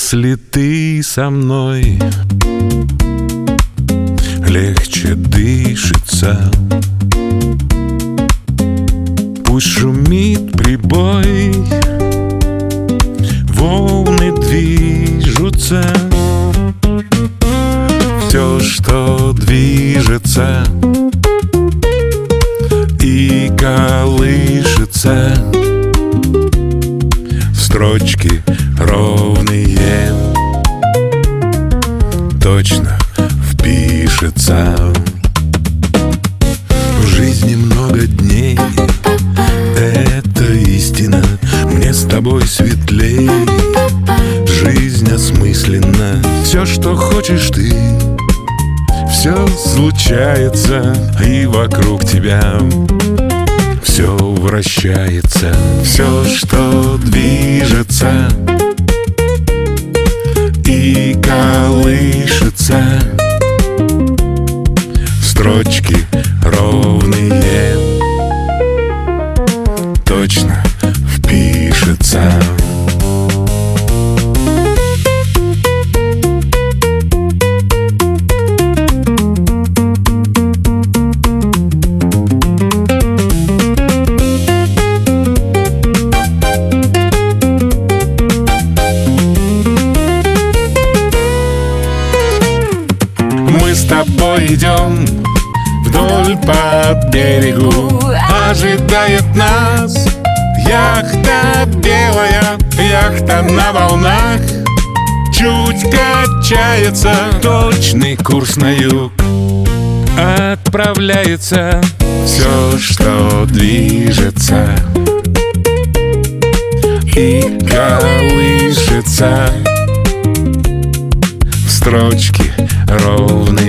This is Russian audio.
Если ты со мной, легче дышится. Пусть шумит прибой, волны движутся. Все, что движется и колышется, строчки ровные точно впишется. В жизни много дней, это истина. Мне с тобой светлей, жизнь осмысленна. Все, что хочешь ты, все случается, и вокруг тебя все вращается. Все, что движется и колышется, строчки ровные точно впишется. Мы с тобой идем вдоль по берегу, ожидает нас яхта белая, яхта на волнах. Чуть качается, точный курс на юг отправляется. Все, что движется и колышется, строчки ровные